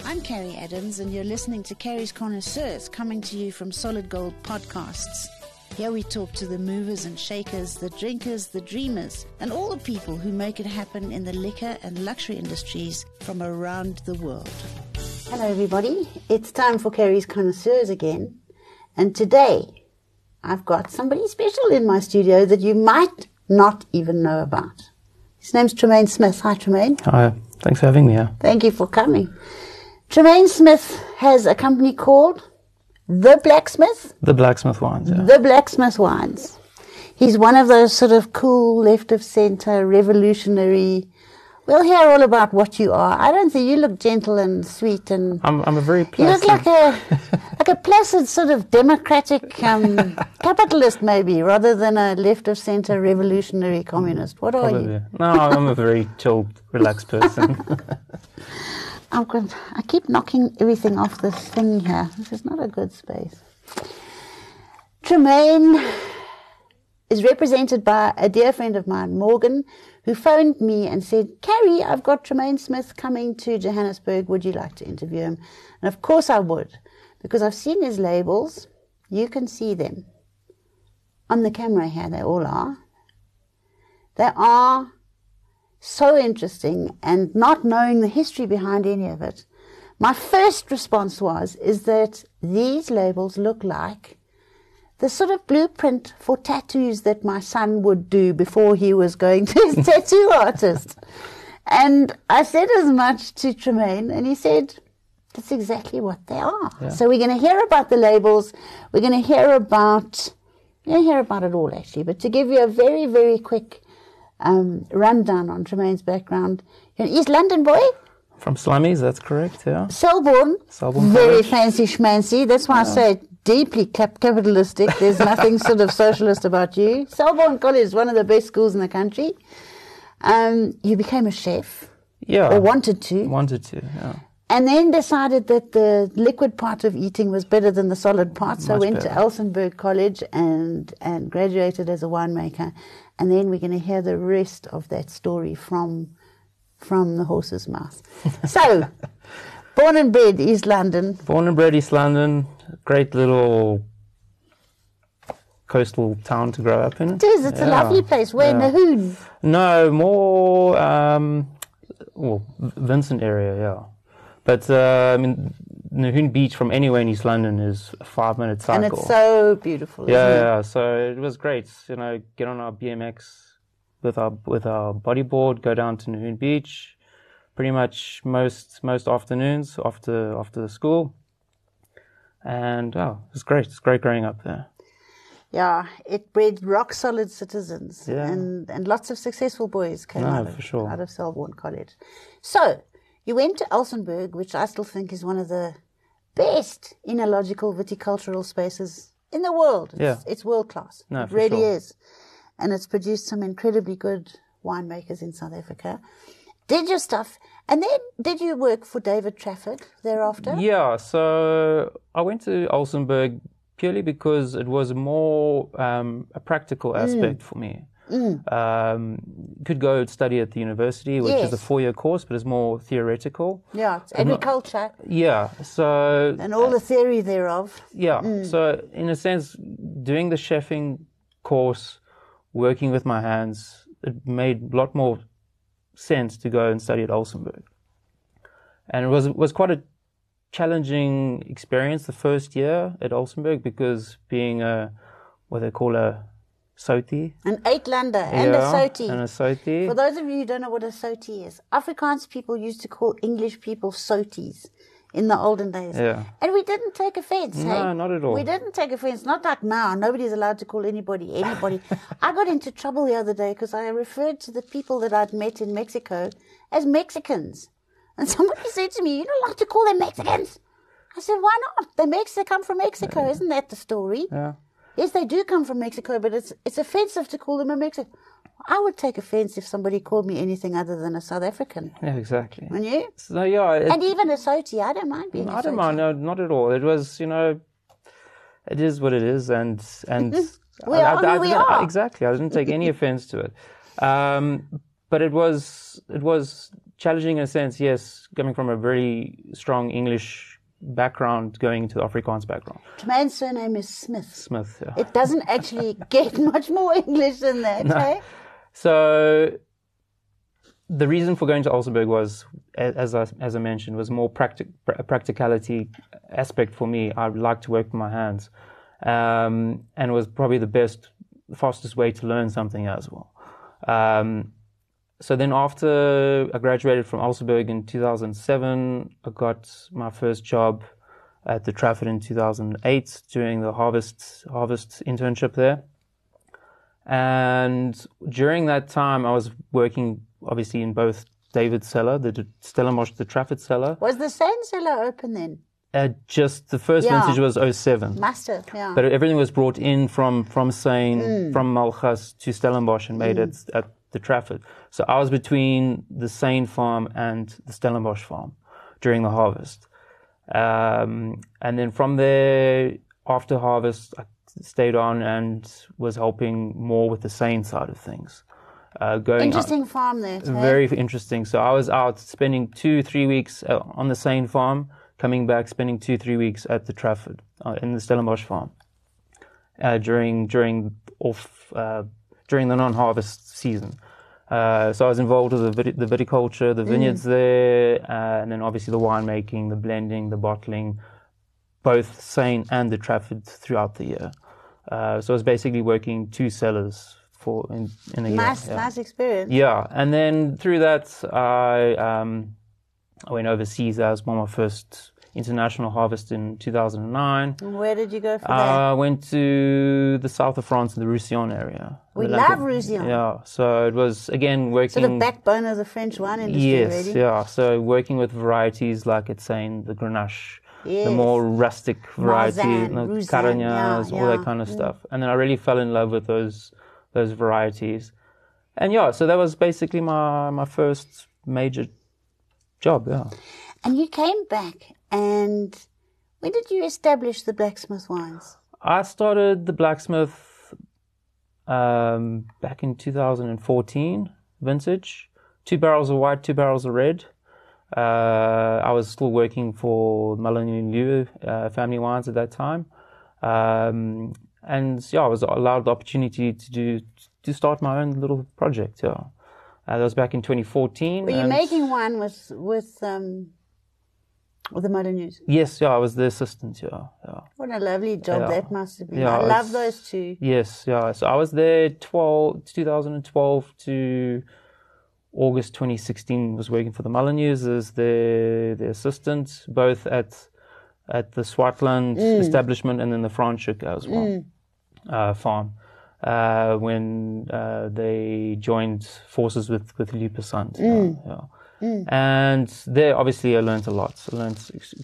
I'm Carrie Adams, and you're listening to Carrie's Connoisseurs, coming to you from Solid Gold Podcasts. Here we talk to the movers and shakers, the drinkers, the dreamers, and all the people who make it happen in the liquor and luxury industries from around the world. Hello everybody, it's time for Carrie's Connoisseurs again, and today I've got somebody special in my studio that you might not even know about. His name's Tremaine Smith. Hi Tremaine. Hi, thanks for having me here. Thank you for coming. Tremaine Smith has a company called The Blacksmith? The Blacksmith Wines, yeah. The Blacksmith Wines. He's one of those sort of cool, left-of-center, revolutionary... We'll hear all about what you are. I don't think you look gentle and sweet and... I'm a very placid... You look like a placid sort of democratic capitalist maybe, rather than a left-of-center revolutionary communist. What are you? No, I'm a very chilled, relaxed person. I keep knocking everything off this thing here. This is not a good space. Tremaine is represented by a dear friend of mine, Morgan, who phoned me and said, Carrie, I've got Tremaine Smith coming to Johannesburg. Would you like to interview him? And of course I would, because I've seen his labels. You can see them on the camera here. They all are. They are so interesting, and not knowing the history behind any of it, my first response is that these labels look like the sort of blueprint for tattoos that my son would do before he was going to his tattoo artist. And I said as much to Tremaine, and he said, that's exactly what they are. Yeah. So we're going to hear about the labels. We're going to hear about it all, actually. But to give you a very, very quick rundown on Tremaine's background. You're an East London boy? From Slummies, that's correct, yeah. Selborne very fancy schmancy. That's why I say deeply capitalistic. There's nothing sort of socialist about you. Selborne College is one of the best schools in the country. You became a chef. Yeah. Or wanted to, yeah. And then decided that the liquid part of eating was better than the solid part. So went to Elsenburg College and graduated as a winemaker. And then we're going to hear the rest of that story from the horse's mouth. So, born and bred East London. Born and bred East London. Great little coastal town to grow up in. It is. It's a lovely place. Where, Nahoon? No, more Vincent area, yeah. But, Nahoon Beach from anywhere in East London is a 5-minute cycle. And it's so beautiful, isn't it? Yeah, so it was great. Get on our BMX with our bodyboard, go down to Nahoon Beach, pretty much most afternoons after the school. And, it was great. It's great growing up there. Yeah, it bred rock-solid citizens. Yeah. And lots of successful boys came out of Selborne College. So, you went to Elsenburg, which I still think is one of the best enological viticultural spaces in the world. It's world class. No, it really is. And it's produced some incredibly good winemakers in South Africa. Did your stuff, and then did you work for David Trafford thereafter? Yeah, so I went to Elsenburg purely because it was more a practical aspect for me. Could go study at the university, which is a 4-year course, but it's more theoretical. Yeah, it's agriculture. So... And all the theory thereof. Yeah, so in a sense, doing the chefing course, working with my hands, it made a lot more sense to go and study at Elsenburg. And it was quite a challenging experience the first year at Elsenburg, because being what they call a Soti. An Uitlander and a Soti. And a Soti. For those of you who don't know what a Soti is, Afrikaans people used to call English people Soties in the olden days. Yeah. And we didn't take offense, No, not at all. We didn't take offense. Not like now. Nobody's allowed to call anybody. I got into trouble the other day because I referred to the people that I'd met in Mexico as Mexicans. And somebody said to me, you don't like to call them Mexicans. I said, why not? They come from Mexico. Yeah. Isn't that the story? Yeah. Yes, they do come from Mexico, but it's offensive to call them a Mexican. I would take offense if somebody called me anything other than a South African. Yeah, exactly. And you? So, yeah. And even a Soti, I don't mind being a Soti. I don't mind, no, not at all. It was, it is what it is, and we are who we are. Exactly. I didn't take any offense to it. But it was challenging in a sense, yes, coming from a very strong English background, going into the Afrikaans background. Tremaine's surname is Smith. Smith, yeah. It doesn't actually get much more English than that, No. eh? So the reason for going to Alsenburg was, as I mentioned, was more practicality aspect for me. I like to work with my hands, and it was probably the fastest way to learn something as well. So then after I graduated from Alsenburg in 2007, I got my first job at the Trafford in 2008 doing the harvest internship there. And during that time, I was working obviously in both David's cellar, the Stellenbosch, the Trafford cellar. Was the same cellar open then? Just the first vintage was 07. Must have, yeah. But everything was brought in from Seine, from Malchus to Stellenbosch and made it at the Trafford. So I was between the Seine farm and the Stellenbosch farm during the harvest. And then from there, after harvest, I stayed on and was helping more with the Seine side of things. Interesting farm there. Very interesting. So I was out spending 2-3 weeks on the Seine farm, coming back, spending 2-3 weeks at the Trafford in the Stellenbosch farm during the non-harvest season. So I was involved with the viticulture, the vineyards there, and then obviously the winemaking, the blending, the bottling, both Seine and the Trafford throughout the year. So I was basically working 2 cellars in a year. Nice experience. Yeah, and then through that, I went overseas. That was my first international harvest in 2009. And where did you go for that? I went to the south of France, in the Roussillon area. We love Roussillon. Yeah, so it was, again, working... So the backbone of the French wine industry, yes, really? yeah. So working with varieties like it's saying the Grenache, the more rustic variety, Caragnaz, all that kind of stuff. And then I really fell in love with those varieties. And yeah, so that was basically my first major job, yeah. And you came back, and when did you establish the Blacksmith wines? I started the Blacksmith back in 2014, vintage. 2 barrels of white, 2 barrels of red. I was still working for Mullen & Family Wines at that time. And yeah, I was allowed the opportunity to start my own little project, yeah. That was back in 2014. Were you making wine with the Modern News? Yes, yeah, I was the assistant, yeah. What a lovely job that must have been. Yeah, I love those two. Yes, yeah. So I was there 2012 to August 2016. Was working for the Mullen News as the assistant, both at the Swartland establishment and then the Franschhoek as well, farm. When they joined forces with Lupusant. And there, obviously, I learned a lot. I learned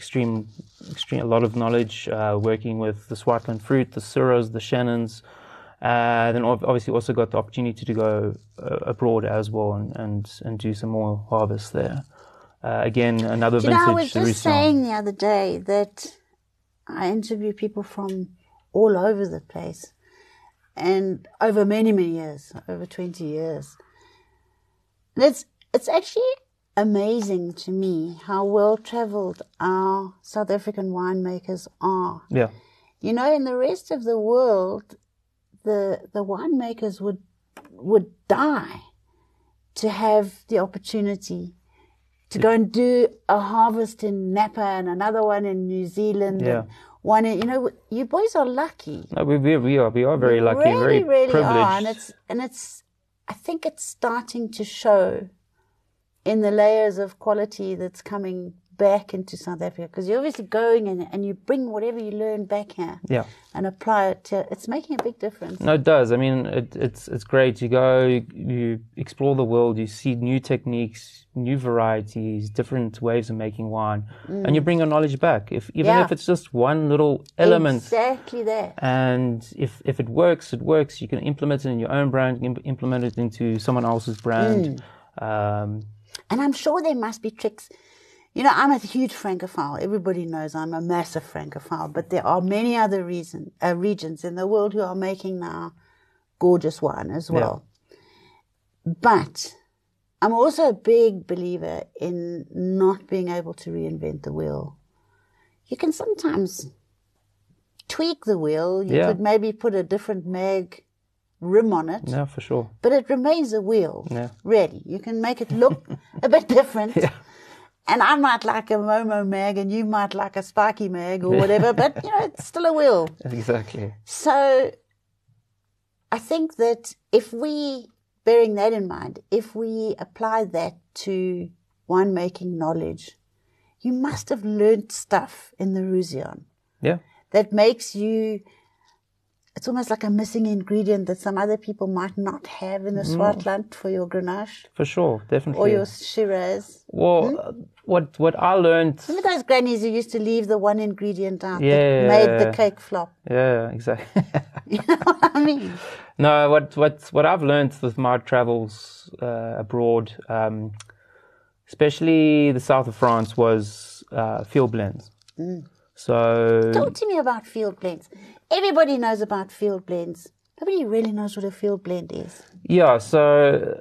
a lot of knowledge working with the Swartland fruit, the Syrahs, the Shannons. Then obviously also got the opportunity to go abroad as well and do some more harvests there. Again, another vintage. I was just saying the other day that I interview people from all over the place. And over many, many years, over 20 years. And it's actually amazing to me how well-traveled our South African winemakers are. Yeah. You know, in the rest of the world, the winemakers would die to have the opportunity to go and do a harvest in Napa and another one in New Zealand. Yeah. You boys are lucky. No, we are very lucky, really, very privileged. Are. And I think it's starting to show in the layers of quality that's coming back into South Africa, because you're obviously going and you bring whatever you learn back here, and apply it to. It's making a big difference. No, it does. I mean, it's great. You go, you explore the world, you see new techniques, new varieties, different ways of making wine, and you bring your knowledge back. If it's just one little element, exactly that. And if it works, it works. You can implement it in your own brand, implement it into someone else's brand. And I'm sure there must be tricks. You know, I'm a huge Francophile. Everybody knows I'm a massive Francophile. But there are many other regions in the world who are making now gorgeous wine as well. Yeah. But I'm also a big believer in not being able to reinvent the wheel. You can sometimes tweak the wheel. You could maybe put a different mag rim on it. Yeah, for sure. But it remains a wheel. Yeah. Really. You can make it look a bit different. Yeah. And I might like a Momo mag and you might like a Sparky mag or whatever, but, you know, it's still a wheel. Exactly. So I think that bearing that in mind, if we apply that to winemaking knowledge, you must have learnt stuff in the Roussillon. Yeah. That makes you, it's almost like a missing ingredient that some other people might not have in the Swartland for your Grenache. For sure, definitely. Or your Shiraz. Well, what I learned... Remember those grannies who used to leave the one ingredient out that made the cake flop? Yeah, exactly. You know what I mean? No, what I've learned with my travels abroad, especially the south of France, was field blends. So talk to me about field blends. Everybody knows about field blends. Nobody really knows what a field blend is. Yeah, so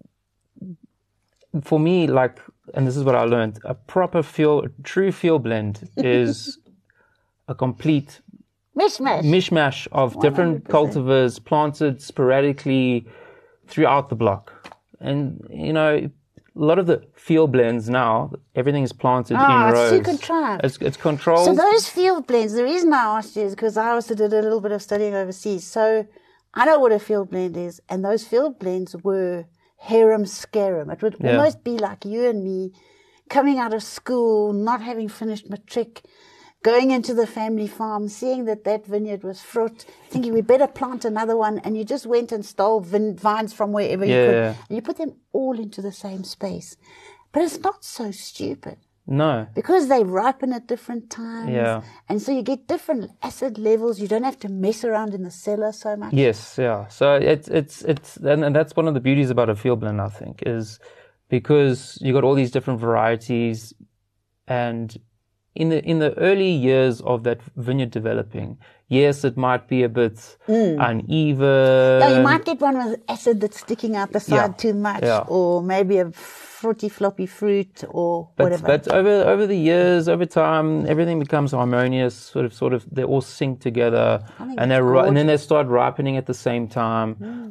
for me, and this is what I learned, a true field blend is a complete mishmash of 100%. Different cultivars planted sporadically throughout the block. And, you know, a lot of the field blends now, everything is planted in rows. It's too contrived. It's controlled. So those field blends, the reason I asked you is because I also did a little bit of studying overseas. So I know what a field blend is. And those field blends were harem scarum. It would almost be like you and me coming out of school, not having finished matric, going into the family farm, seeing that vineyard was fruit, thinking we better plant another one, and you just went and stole vines from wherever you could. And you put them all into the same space. But it's not so stupid. No. Because they ripen at different times. Yeah. And so you get different acid levels. You don't have to mess around in the cellar so much. Yes, yeah. So it's and that's one of the beauties about a field blend, I think, is because you got all these different varieties, and in the early years of that vineyard developing, yes, it might be a bit uneven. Yeah, you might get one with acid that's sticking out the side too much, or maybe a fruity floppy fruit or whatever. But over the years, over time, everything becomes harmonious. Sort of, they all sync together, and then they start ripening at the same time.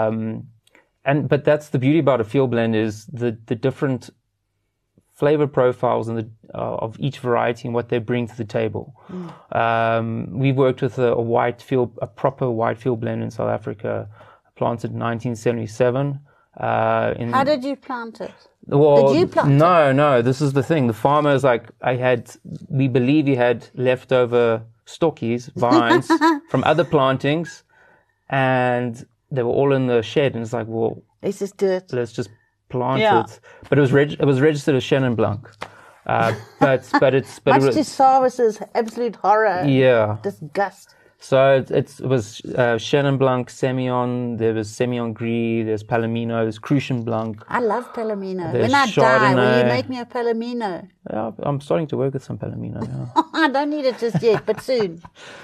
But that's the beauty about a field blend, is the different flavor profiles and of each variety and what they bring to the table. We've worked with a proper white field blend in South Africa, planted in 1977. How did you plant it? Well, did you plant it? No. This is the thing. The farmers, we believe he had leftover stockies, vines from other plantings, and they were all in the shed. And it's like, well, let's just do it. Let's just plant it. But it was registered as Chenin Blanc. But much to Sarvis's absolute horror. Yeah. Disgust. So it was Chenin Blanc, Semillon, there was Semillon Gris, there's Palomino, there's Crucian Blanc. I love Palomino. There's when I die, will you Chardonnay. make me a Palomino? Yeah, I'm starting to work with some Palomino now. I don't need it just yet, but soon.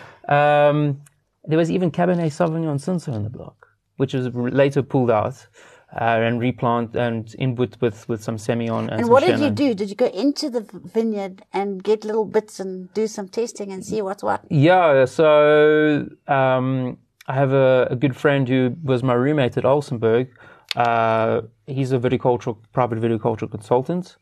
There was even Cabernet Sauvignon Cinsault in the block, which was later pulled out and replanted and input with some Semillon and some what did Chenin. you do? Did you go into the vineyard and get little bits and do some testing and see what's what? Yeah, so I have a good friend who was my roommate at Olsenburg. He's a private viticultural consultant.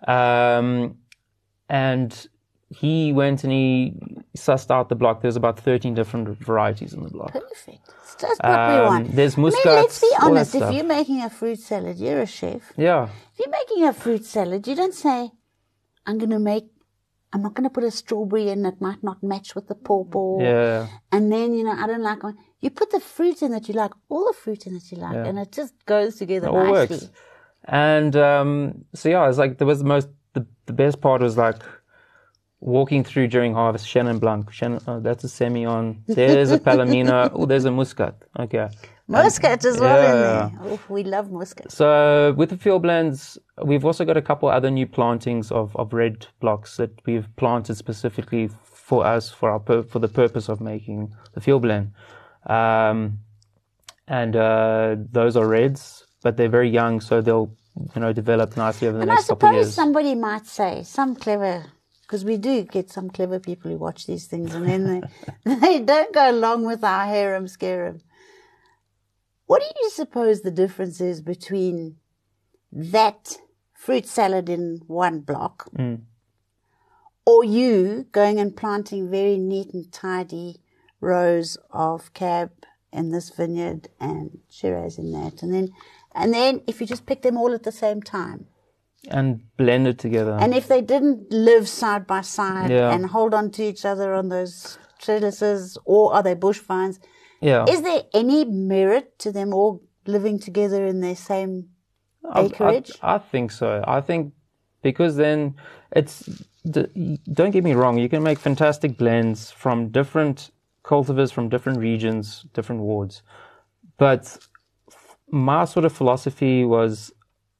And he went and he sussed out the block. There's about 13 different varieties in the block. Perfect. It's just what we want. There's muscats. Let's be all that honest. If stuff. you're making a fruit salad, you're a chef. Yeah. If you're making a fruit salad, you don't say, I'm not going to put a strawberry in that might not match with the pawpaw. Yeah. And then, I don't like one. You put the fruit in that you like, all the fruit in that you like, and it just goes together It all nicely. works. And it's like there was the best part was like walking through during harvest, Chenin Blanc, that's a Semillon, there's a Palomino, there's a Muscat. Okay. Muscat as well in there. Oh, we love Muscat. So with the field blends, we've also got a couple other new plantings of red blocks that we've planted specifically for us, for the purpose of making the field blend. And those are reds, but they're very young, so they'll develop nicely over the And I next couple of suppose years. somebody might say, some clever, because we do get some clever people who watch these things and then they don't go along with our harem scarum. What do you suppose the difference is between that fruit salad in one block or you going and planting very neat and tidy rows of cab in this vineyard and Shiraz in that, and then if you just pick them all at the same time and blend it together. and if they didn't live side by side Yeah. and hold on to each other on those trellises, or are they bush vines? Yeah. Is there any merit to them all living together in their same acreage? I think so. I think because then don't get me wrong, you can make fantastic blends from different cultivars, from different regions, different wards. But my sort of philosophy was,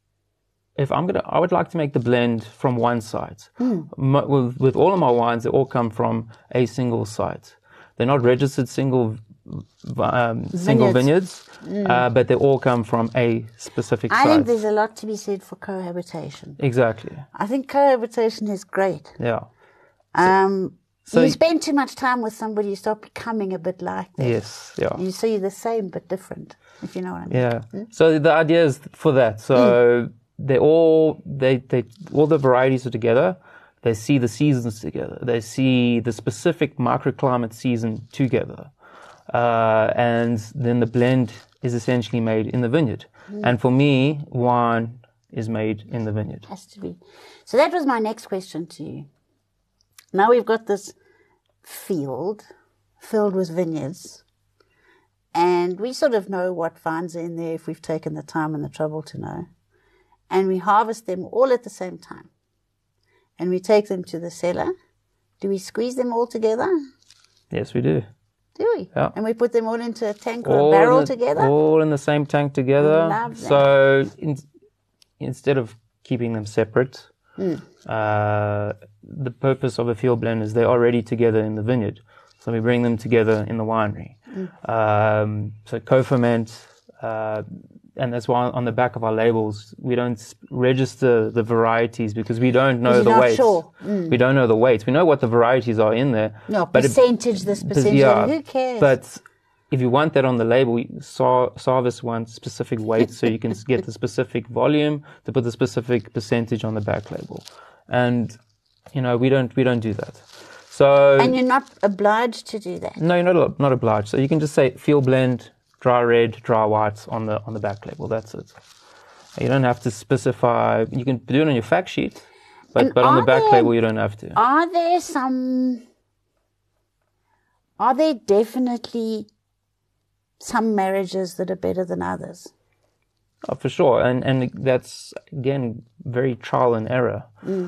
I would like to make the blend from one site. With all of my wines, they all come from a single site. They're not registered single vineyards, but they all come from a specific site. I think there's a lot to be said for cohabitation. Exactly. I think cohabitation is great. Yeah. So you spend too much time with somebody, you start becoming a bit like them. Yes. Yeah. You see the same but different, if you know what I mean. Yeah. So the idea is for that. So they all the varieties are together. They see the seasons together. They see the specific microclimate season together. And then the blend is essentially made in the vineyard. And for me, wine is made in the vineyard. Has to be. So that was my next question to you. Now we've got this field filled with vineyards, and we sort of know what vines are in there if we've taken the time and the trouble to know. And we harvest them all at the same time. And we take them to the cellar. Do we squeeze them all together? Yes, we do. Do we? Yeah. And we put them all into a tank or a barrel together? All in the same tank together. I love that. So instead of keeping them separate, the purpose of a field blend is they're already together in the vineyard. So we bring them together in the winery. So co-ferment, and that's why on the back of our labels, we don't register the varieties because we don't know the weights. Sure. We don't know the weights. We know what the varieties are in there. No, but percentage, this percentage, yeah, who cares? But if you want that on the label, Sarvis wants specific weights so you can get the specific volume to put the specific percentage on the back label. And, we don't do that. So. And you're not obliged to do that? No, you're not obliged. So you can just say field blend, dry red, dry white on the back label. That's it. You don't have to specify. You can do it on your fact sheet, but on the back label you don't have to. Are there definitely some marriages that are better than others? Oh, for sure, and that's again very trial and error.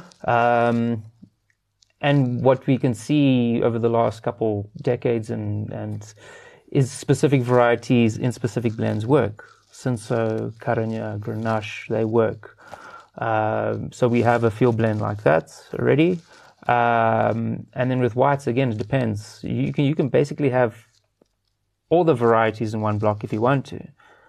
And what we can see over the last couple decades and is specific varieties in specific blends work. Cinsault, Carignan, Grenache, they work. So we have a field blend like that already. And then with whites, again, it depends. You can basically have all the varieties in one block if you want to.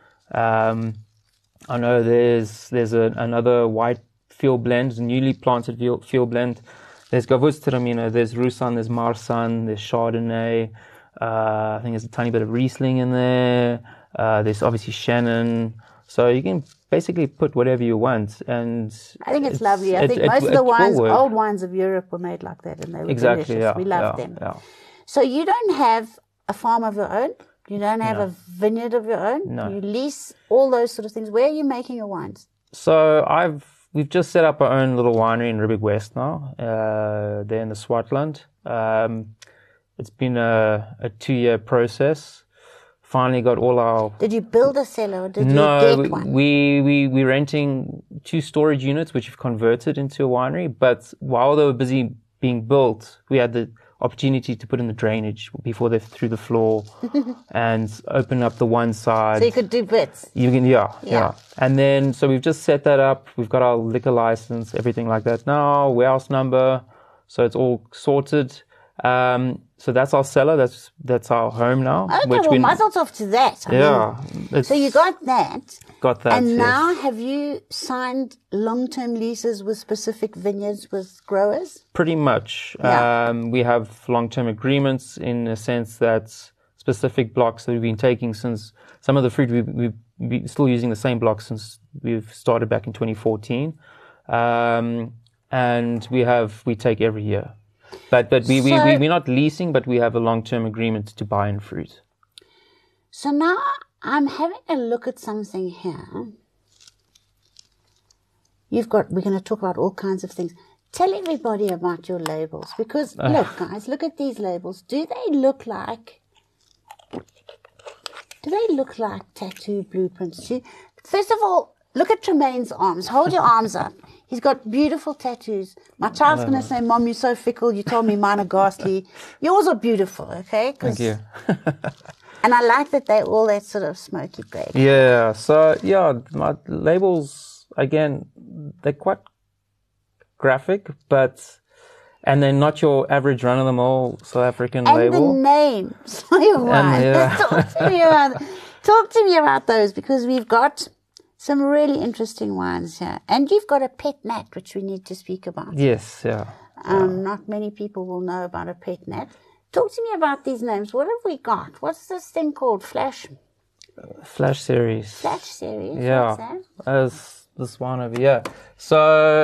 I know there's another white field blend, newly planted field blend. There's Gewürztraminer, there's Roussanne, there's Marsanne, there's Chardonnay. I think there's a tiny bit of Riesling in there. There's obviously Chenin. So you can basically put whatever you want. And I think it's lovely. I think most of the old wines of Europe were made like that, and they were delicious. Yeah, we love them. Yeah. So you don't have a farm of your own? You don't have a vineyard of your own? No. You lease all those sort of things. Where are you making your wines? So we've just set up our own little winery in Riebeek West now, there in the Swartland. It's been a 2-year process. Finally got all our... Did you build a cellar or did you get one? We're renting 2 storage units, which we've converted into a winery. But while they were busy being built, we had the opportunity to put in the drainage before they threw the floor and open up the one side. So you could do bits. You can, yeah. And then, so we've just set that up. We've got our liquor license, everything like that now, warehouse number. So it's all sorted. So that's our cellar. That's our home now. Okay, well, muzzles off to that. Yeah. So you got that. got that. And yes. now, have you signed long-term leases with specific vineyards with growers? Pretty much. Yeah. We have long-term agreements in the sense that specific blocks that we've been taking since some of the fruit we've been still using the same blocks since we've started back in 2014. And we take every year. But we're not leasing, but we have a long-term agreement to buy in fruit. So now I'm having a look at something here. We're going to talk about all kinds of things. Tell everybody about your labels, because look, guys, look at these labels. Do they look like tattoo blueprints? First of all, look at Tremaine's arms. Hold your arms up. He's got beautiful tattoos. My child's going to say, Mom, you're so fickle. You told me mine are ghastly. Yours are beautiful, okay? Thank you. And I like that they're all that sort of smoky grey. Yeah. So, my labels, again, they're quite graphic, and they're not your average run-of-the-mill South African label. And the names. Talk to me about those, because we've got some really interesting wines here. And you've got a pet nat, which we need to speak about. Yes, yeah. Not many people will know about a pet nat. Talk to me about these names. What have we got? What's this thing called? Flash Series. Flash Series? Yeah. What's that? As this one over here. So,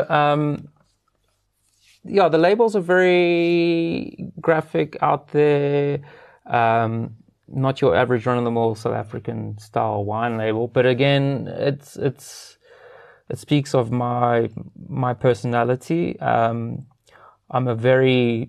the labels are very graphic, out there. Not your average run-of-the-mill South African style wine label, but again, it speaks of my personality. I'm a very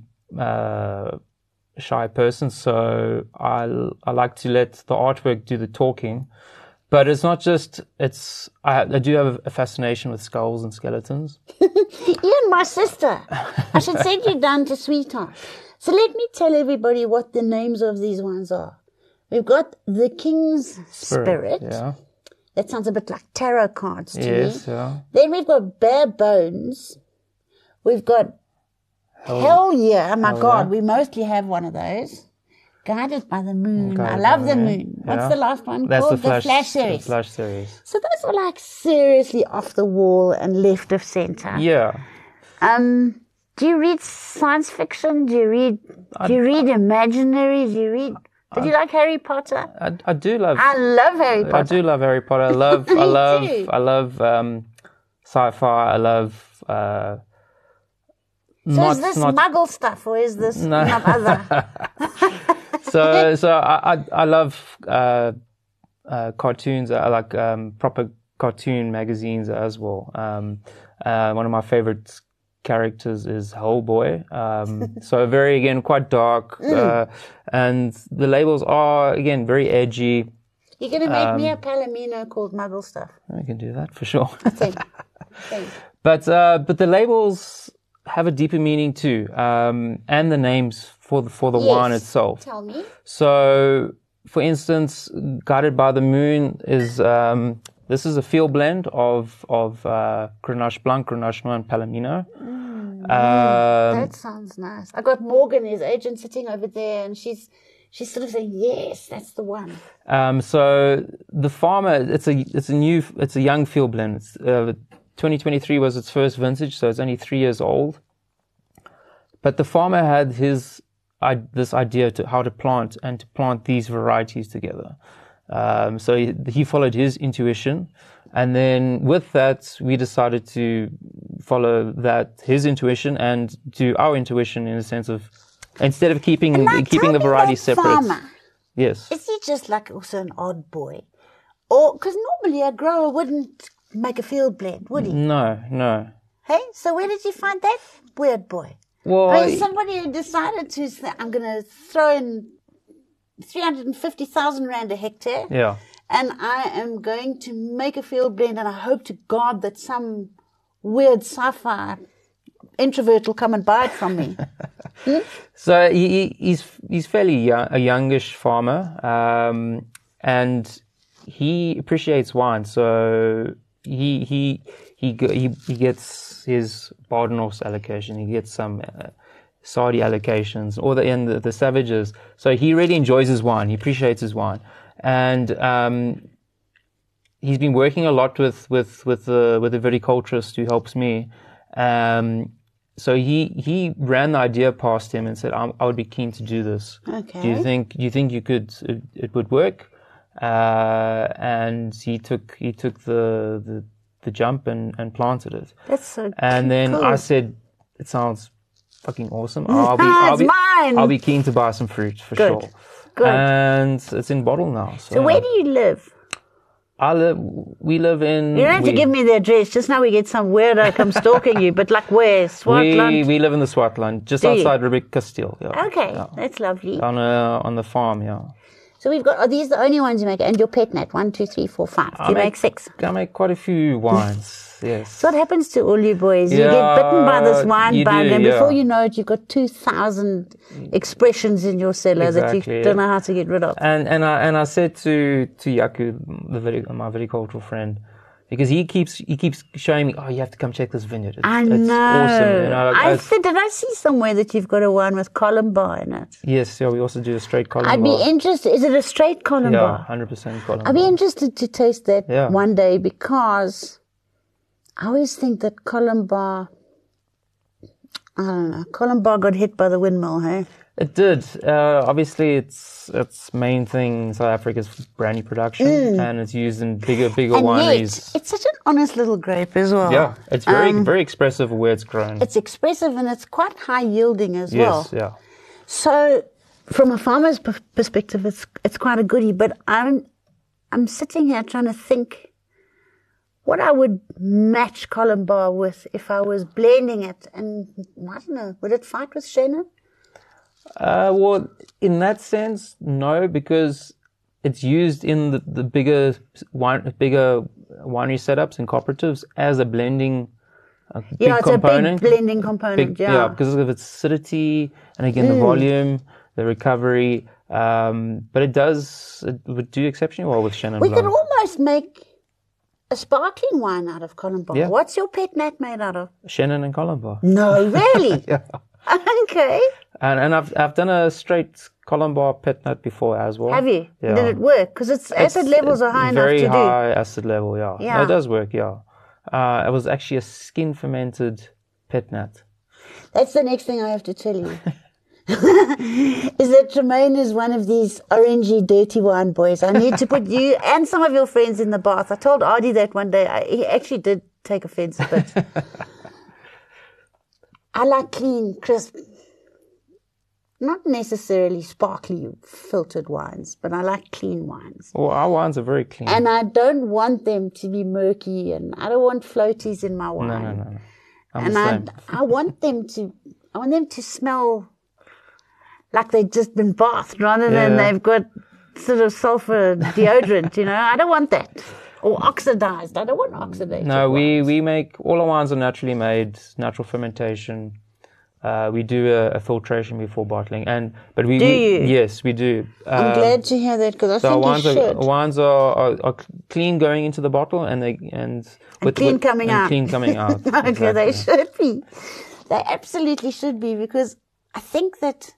shy person, so I like to let the artwork do the talking. But it's not just, I do have a fascination with skulls and skeletons. Ian, my sister. I should send you down to Sweetheart. So let me tell everybody what the names of these ones are. We've got the King's Spirit. Yeah. That sounds a bit like tarot cards to me. Yes, yeah. Then we've got Bare Bones. We've got Hell Yeah. My God, we mostly have one of those. Guided by the Moon. I love the Moon. Yeah. What's the last one That's called? the Flash Series. The Flash Series. So those are like seriously off the wall and left of center. Yeah. Do you read science fiction? Do you read imaginary? Did you like Harry Potter? I do love. I love Harry Potter. I do love Harry Potter. I love sci-fi. I love. So is this Muggle stuff, or is this not other? So I love cartoons. I like proper cartoon magazines as well. One of my favorite characters is Hellboy. So very, again, quite dark. And the labels are, again, very edgy. You're going to make me a Palomino called Muggle stuff. I can do that for sure. Thanks. But the labels have a deeper meaning too, and the names for the wine itself. Tell me. So, for instance, Guided by the Moon is this is a field blend of Grenache Blanc, Grenache Noir, and Palomino. That sounds nice. I got Morgan, his agent, sitting over there, and she's sort of saying, "Yes, that's the one." So the farmer, it's a young field blend. 2023 was its first vintage, so it's only 3 years old. But the farmer had this idea to how to plant these varieties together. So he followed his intuition, and then with that, we decided to follow his intuition and do our intuition, in a sense of, instead of keeping the varieties separate. Farmer, yes. Is he just like also an odd boy? Or, because normally a grower wouldn't make a field blend, would he? No. Hey, so where did you find that weird boy? Well, somebody who decided to say, I'm going to throw in 350,000 Rand a hectare. Yeah. And I am going to make a field blend, and I hope to God that some weird sci-fi introvert will come and buy it from me. So he's fairly young, a youngish farmer, and he appreciates wine. So he gets his Badenhorst allocation. He gets some Sardi allocations, or the Savages. So he really enjoys his wine. He appreciates his wine, and he's been working a lot with the viticulturist who helps me. So he ran the idea past him and said, I would be keen to do this. Okay. Do you think it would work? And he took the jump and planted it. That's so And then cool. I said, it sounds fucking awesome. Mine. I'll be keen to buy some fruit for Good. sure. Good. And it's in bottle now. So where do you live? We live in. You don't have to give me the address. Just now we get some weirdo come stalking you. But like where? Swartland? We live in the Swartland, just Do you? outside Rebecca Castile. Yeah. Okay, Yeah. that's lovely. On the farm, yeah. So we've got, are these the only ones you make? And your pet nat, 1, 2, 3, 4, 5. Do you make 6? I make quite a few wines, yes. So what happens to all you boys? You Yeah, get bitten by this wine you bug, do, and yeah. before you know it, you've got 2,000 expressions in your cellar that Exactly, you yeah. don't know how to get rid of. And I said to Yaku, my viticultural friend, because he keeps showing me, oh, you have to come check this vineyard. It's know. awesome. You know, I said, did I see somewhere that you've got a wine with Columbar in it? yes, yeah, we also do a straight column I'd be interested. Is it a straight Yeah, Columbar? 100% column I'd be interested to taste that Yeah. one day, because I always think that Columbar, I don't know, Columbar got hit by the windmill, hey? It did. Obviously, its main thing in South Africa is brandy production, and it's used in bigger And wineries. yet, it's such an honest little grape as well. Yeah, it's very expressive where it's grown. It's expressive and it's quite high yielding as well. Yes, yeah. So, from a farmer's perspective, it's quite a goodie. But I'm sitting here trying to think what I would match Columbar with if I was blending it, and I don't know, would it fight with Chenin? Well, in that sense, no, because it's used in the bigger winery setups and cooperatives as a blending big Yeah, it's component. a big blending component. Yeah, because of its acidity and again the volume, the recovery. But it would do exceptionally well with Chenin We Blanc. could almost make a sparkling wine out of Columbar. Yeah. What's your pet nat made out of? Chenin and Columbar. No, really? Yeah. Okay. And I've done a straight Columbar pet nut before as well. Have you? Yeah. Did it work? Because its acid levels are high enough Very to do. high acid level, yeah. Yeah. No, it does work, yeah. It was actually a skin fermented pet nut. That's the next thing I have to tell you. Is that Tremaine is one of these orangey, dirty wine boys. I need to put you and some of your friends in the bath. I told Artie that one day. He actually did take offense a bit. I like clean, crisp, not necessarily sparkly filtered wines, but I like clean wines. Well, our wines are very clean. And I don't want them to be murky, and I don't want floaties in my wine. No. I'm And the same. I want them to smell like they've just been bathed rather than Yeah. they've got sort of sulfur deodorant, you know. I don't want that. Or oxidized. I don't want oxidated No, wines. we make, all our wines are naturally made, natural fermentation. We do a filtration before bottling. But Do you? Yes, we do. I'm glad to hear that, because I So think you should. our wines are clean going into the bottle and clean coming out. Clean coming out. Okay, they Exactly. should be. They absolutely should be, because I think that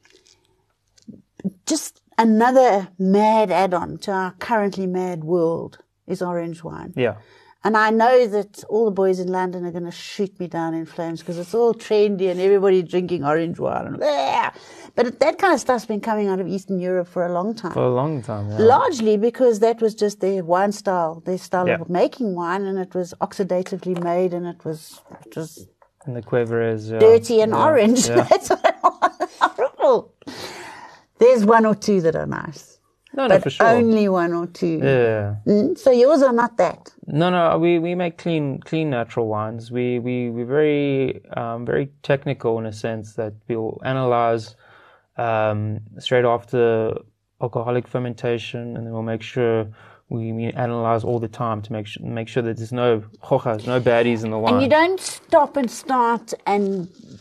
just another mad add-on to our currently mad world is orange wine. Yeah. And I know that all the boys in London are going to shoot me down in flames because it's all trendy and everybody drinking orange wine. And blah. But that kind of stuff's been coming out of Eastern Europe for a long time. For a long time, yeah. Largely because that was just their wine style, their style Yeah. of making wine, and it was oxidatively made, and it was And the Cuevres, yeah. dirty and Yeah, orange. yeah. That's what it was. Horrible. There's one or two that are nice, No, but for sure. only one or two. Yeah. So yours are not that. No, we make clean natural wines. We're very technical in a sense that we'll analyze straight after alcoholic fermentation, and then we'll make sure we analyze all the time to make sure that there's no chochas, no baddies in the wine. And you don't stop and start and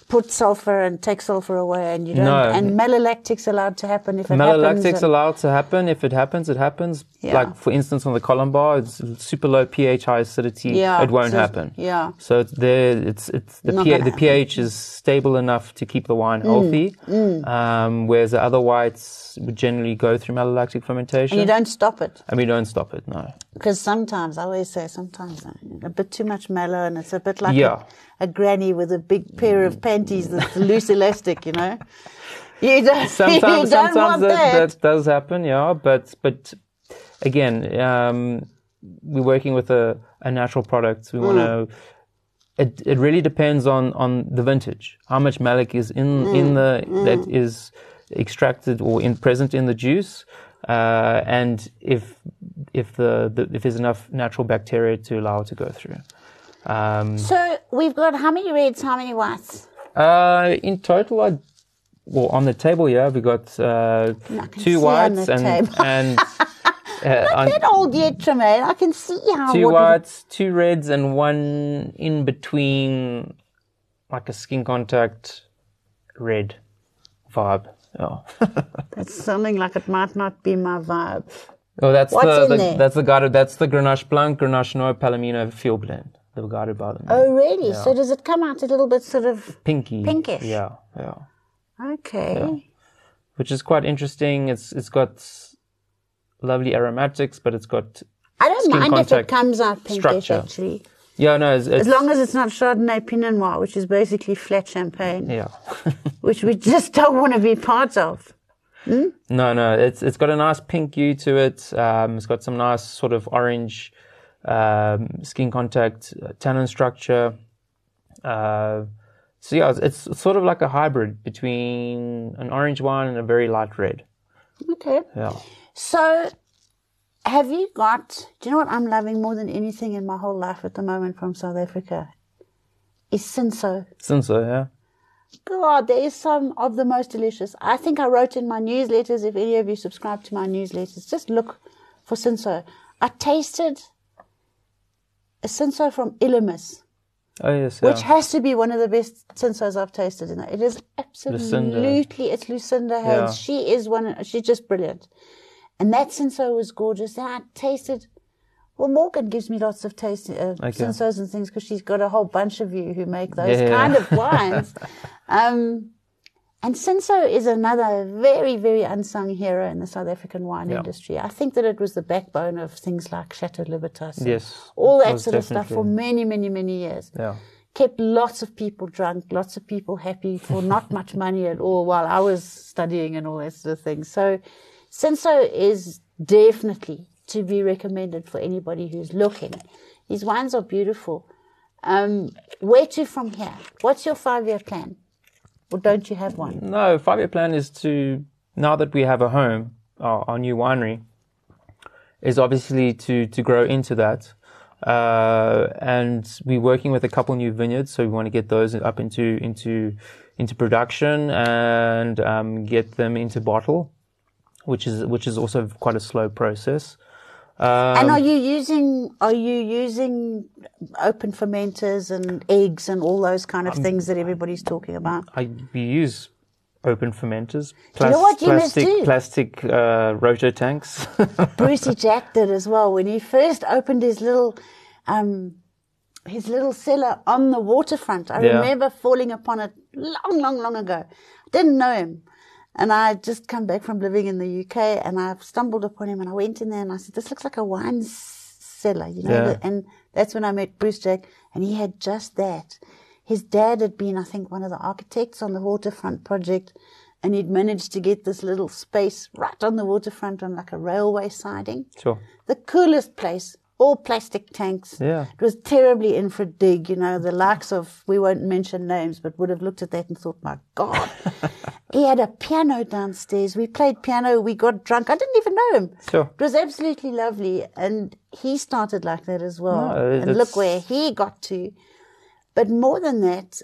put sulfur and take sulfur away, and you don't. No. And malolactic's allowed to happen if it Malolactic's happens. allowed to happen. If it happens, it happens. Yeah. Like, for instance, on the column bar, it's super low pH, high acidity. Yeah, It won't so- happen. yeah. So it's there. It's the Not pH, gonna the pH is stable enough to keep the wine healthy. Whereas the other whites would generally go through malolactic fermentation. And you don't stop it. And we don't stop it. No. Because sometimes, I always say, sometimes a bit too much mallow, and it's a bit like Yeah. a granny with a big pair of panties that's loose elastic, you know. You don't, Sometimes, you don't want that does happen, yeah. But again, we're working with a natural product. We want to. It really depends on the vintage. How much malic is in that is extracted or present in the juice, and if there's enough natural bacteria to allow it to go through. So we've got how many reds, how many whites? In total, on the table here, we got two whites and Not that old yet, Tremaine. I can see how. two whites, two reds, and one in between, like a skin contact red vibe. Oh, It's something like it might not be my vibe. oh, that's What's in there? that's the Grenache Blanc, Grenache Noir, Palomino field blend. The guarded by the name. Oh, really? So does it come out a little bit sort of Pinky. pinkish? Yeah. Okay. Yeah. Which is quite interesting. It's got lovely aromatics, but it's got I don't skin mind if it contact comes out pinkish, structure. actually. Yeah, no, it's As long as it's not Chardonnay Pinot Noir, which is basically flat champagne, yeah. which we just don't want to be part of. No, it's got a nice pink hue to it. It's got some nice sort of orange skin contact, tannin structure. So yeah, it's sort of like a hybrid between an orange wine and a very light red. Okay. Yeah. So, have you got, do you know what I'm loving more than anything in my whole life at the moment from South Africa? Is Cinsault. Cinsault, yeah. God, there is some of the most delicious. I think I wrote in my newsletters, if any of you subscribe to my newsletters, just look for Cinsault. I tasted a Cinsault from Illimus, Oh yes, yeah. which has to be one of the best Cinsauts I've tasted. In it is absolutely, it's Lucinda Hayes. Yeah. She is she's just brilliant. And that Cinsault was gorgeous. Then I tasted, well, Morgan gives me lots of Cinsauts and things because she's got a whole bunch of you who make those kind of wines. And Cinsault is another very, very unsung hero in the South African wine industry. I think that it was the backbone of things like Chateau Libertas. Yes. All that most sort of stuff for definitely. many, many, many years. Yeah. Kept lots of people drunk, lots of people happy for not much money at all while I was studying and all that sort of thing. So Cinsault is definitely to be recommended for anybody who's looking. These wines are beautiful. Where to from here? What's your 5-year plan? Or don't you have one? No, 5-year plan is to, now that we have a home, our new winery, is obviously to grow into that. And we're working with a couple new vineyards, so we want to get those up into production and get them into bottle, which is also quite a slow process. And are you using open fermenters and eggs and all those kind of things that everybody's talking about? We use open fermenters, Do you know what you must do? plastic roto tanks. Brucey Jack did as well when he first opened his little cellar on the waterfront. I remember falling upon it long ago. Didn't know him. And I had just come back from living in the UK and I stumbled upon him and I went in there and I said, this looks like a wine cellar, you know. Yeah. And that's when I met Bruce Jack and he had just that. His dad had been, I think, one of the architects on the waterfront project and he'd managed to get this little space right on the waterfront on like a railway siding. Sure. The coolest place. All plastic tanks. Yeah. It was terribly infra dig, you know, the likes of, we won't mention names, but would have looked at that and thought, my God. He had a piano downstairs. We played piano. We got drunk. I didn't even know him. Sure. It was absolutely lovely. And he started like that as well. No, and look where he got to. But more than that,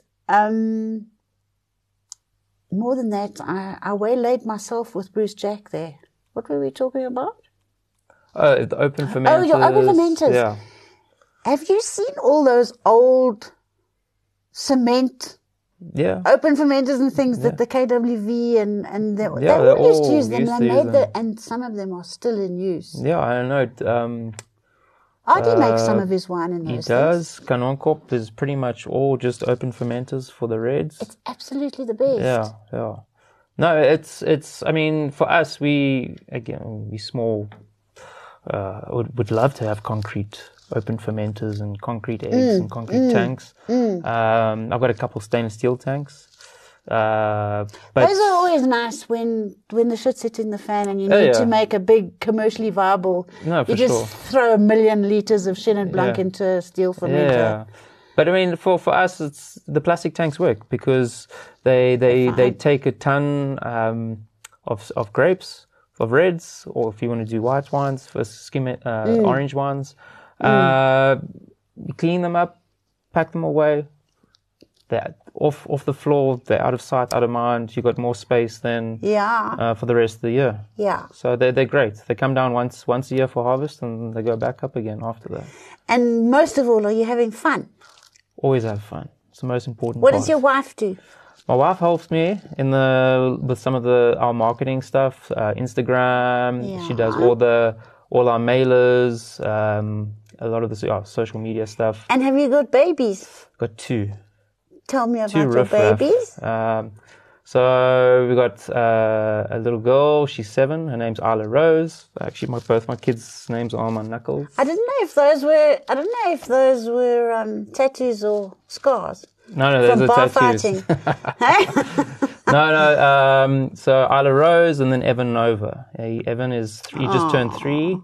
I waylaid myself with Bruce Jack there. What were we talking about? Oh, the open fermenters. Oh, your open fermenters. Yeah. Have you seen all those old cement open fermenters and things that the KWV and they all used to use them. They made and some of them are still in use. Yeah, I know. Artie makes some of his wine in those things. He does. Kanonkop is pretty much all just open fermenters for the reds. It's absolutely the best. Yeah. No, it's. I mean, for us, we small. Would love to have concrete open fermenters and concrete eggs and concrete tanks. I've got a couple stainless steel tanks. But those are always nice when the shit's hitting the fan and you need to make a big commercially viable. No, for you just sure. throw 1 million liters of Chenin Blanc into a steel fermenter. Yeah. But I mean, for us, it's the plastic tanks work because they take a ton of grapes, of reds, or if you want to do white wines versus orange wines, you clean them up, pack them away. They're off the floor. They're out of sight, out of mind. You got more space than for the rest of the year. Yeah. So they're great. They come down once a year for harvest, and they go back up again after that. And most of all, are you having fun? Always have fun. It's the most important What part. does your wife do? My wife helps me with some of our marketing stuff, Instagram. Yeah. She does all our mailers, a lot of the social media stuff. And have you got babies? Got two. Tell me about your riff-raff. babies. So we got a little girl. She's 7. Her name's Isla Rose. Actually, both my kids' names are on my knuckles. I don't know if those were tattoos or scars. No, those from are bar tattoos. fighting. No. So Isla Rose and then Evan Nova. Evan he just turned 3.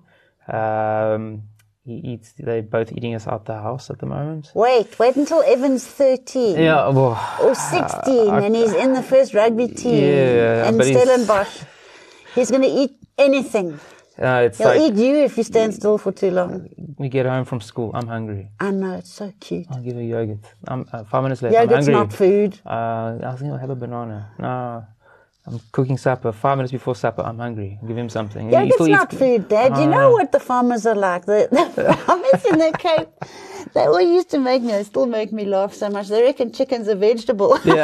They're both eating us out the house at the moment. Wait until Evan's 13. Yeah, or 16, and he's in the first rugby team. Yeah, in Stellenbosch. He's going to eat anything. He'll eat you if you stand still for too long. We get home from school. I'm hungry. I know, it's so cute. I'll give her yogurt. 5 minutes left. Yogurt's I'm hungry. not food. I think I'll have a banana. No. I'm cooking supper. 5 minutes before supper, I'm hungry. Give him something. Yogurt's not food, Dad. You know what the farmers are like. The farmers in the Cape, they all used to make me, they still make me laugh so much. They reckon chicken's a vegetable. Yeah.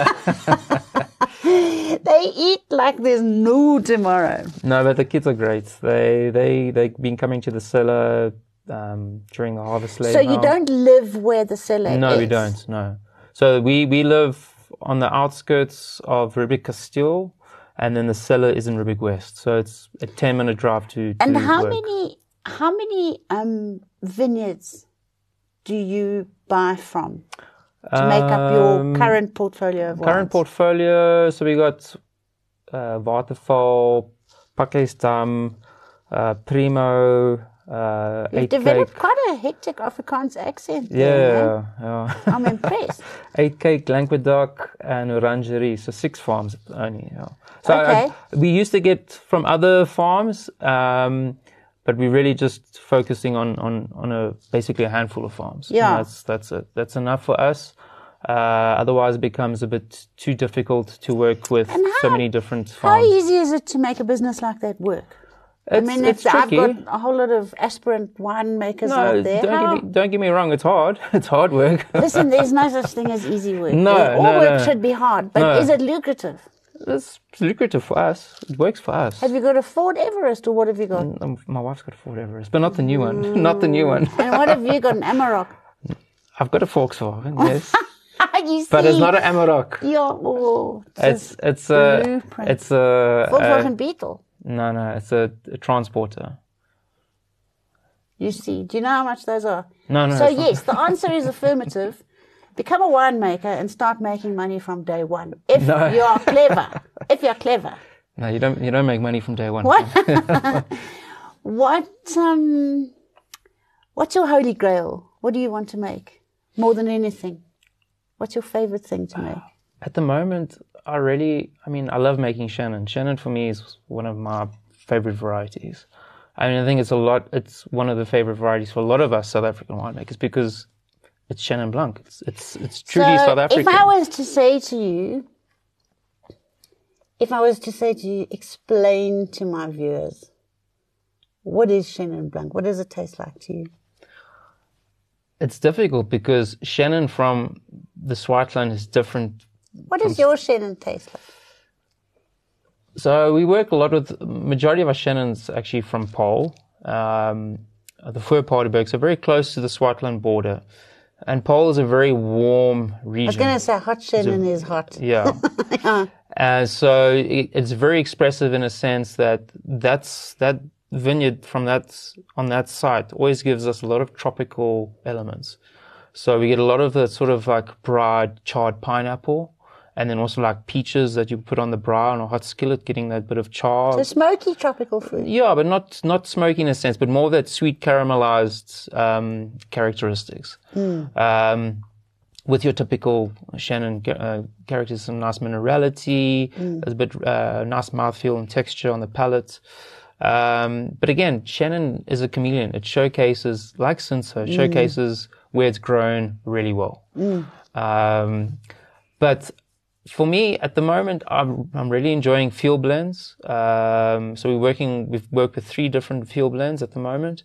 They eat like there's no tomorrow. No, but the kids are great. They've been coming to the cellar during the harvest late. So you don't live where the cellar is? No, we don't. No. So we live on the outskirts of Rubik Castile, and then the cellar is in Rubik West. So it's a 10-minute drive to And work. how many vineyards do you buy from to make up your current portfolio of wines? Current portfolio, so we got Waterval, Pakistan, Primo, You've developed quite a hectic Afrikaans accent there, yeah. I'm impressed. 8 Cake, Languedoc, and Orangerie. So 6 farms only. Yeah. So Okay. we used to get from other farms, but we're really just focusing on basically a handful of farms. Yeah. And that's it. That's enough for us. Otherwise, it becomes a bit too difficult to work with so many different How farms. easy is it to make a business like that work? It's I've tricky. got a whole lot of aspirant winemakers out there. Don't get me wrong. It's hard. It's hard work. Listen, there's no such thing as easy work. No, All work no. should be hard, but No. is it lucrative? It's lucrative for us. It works for us. Have you got a Ford Everest, or what have you got? My wife's got a Ford Everest, but not the new one. Not the new one. And what have you got, an Amarok? I've got a Volkswagen, yes, You see? but it's not an Amarok. Yeah, It's a blueprint. it's a Volkswagen Beetle. no. It's a transporter. You see. Do you know how much those are? No. So it's not. yes, the answer is affirmative. Become a winemaker and start making money from day one. If you are clever. If you're clever. No, you don't make money from day one. What's your holy grail? What do you want to make more than anything? What's your favorite thing to make? At the moment, I love making Chenin. Chenin for me is one of my favorite varieties. I mean, I think it's one of the favorite varieties for a lot of us South African winemakers because it's Chenin Blanc. It's truly South African. If I was to say to you, explain to my viewers, what is Chenin Blanc? What does it taste like to you? It's difficult because Chenin from the Swartland is different What does your Shannon taste like? So we work a lot with, majority of our Shannon's actually from Paarl, the Voorpaardenberg, so very close to the Swartland border. And Paarl is a very warm region. I was going to say hot Shannon is hot. Yeah. So it's very expressive in a sense that that vineyard on that site always gives us a lot of tropical elements. So we get a lot of the sort of like dried, charred pineapple, and then also like peaches that you put on the brow on a hot skillet, getting that bit of char. So smoky tropical fruit. Yeah, but not smoky in a sense, but more of that sweet caramelized characteristics. With your typical Shannon characters, some nice minerality, there's a bit nice mouthfeel and texture on the palate. But again, Shannon is a chameleon. It showcases, like Cinsault, showcases where it's grown really well. But for me, at the moment, I'm really enjoying field blends. So we've worked with 3 different field blends at the moment.